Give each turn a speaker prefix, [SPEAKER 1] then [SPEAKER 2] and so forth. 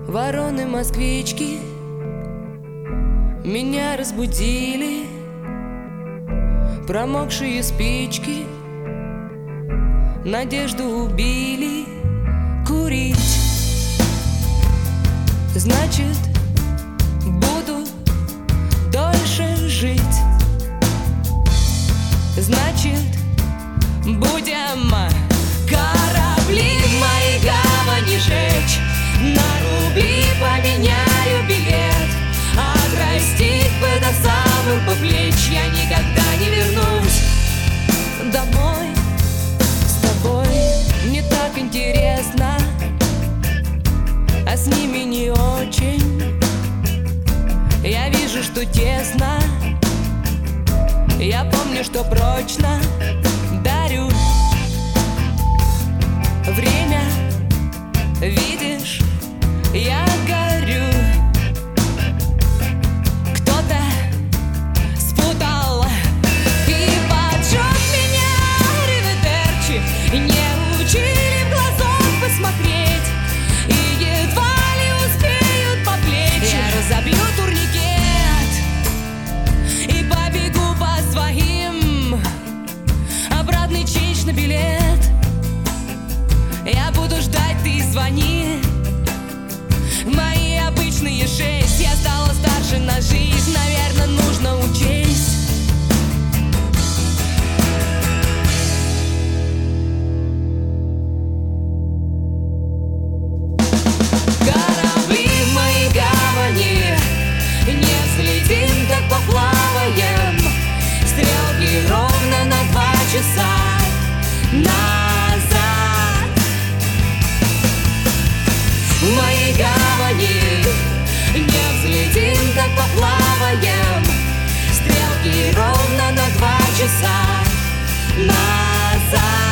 [SPEAKER 1] Вороны-москвички меня разбудили, промокшие спички надежду убили. Курить, значит, буду дольше жить. Значит, будем корабли в моей гавани жечь, на рубли поменяю билет, а простить бы до самых по плеч. Я никогда не вернусь домой. С тобой мне так интересно, а с ними не очень. Я вижу, что тесно, я помню, что прочно дарю время. Видишь, я горю. Кто-то спутал и поджег меня. Риведерчи не учили в глазок посмотреть, и едва ли успеют по плечи. Я разобью турникет и побегу по своим. Обратный ченч на билет. Я буду ждать, ты звони. Мои обычные 6. Я стала старше на жизнь, наверное, нужно учесть. Корабли в моей гавани, не взлетим, так поплаваем. Стрелки ровно на 2 часа назад. В моей гавани не взлетим, так поплаваем. Стрелки ровно на 2 часа назад.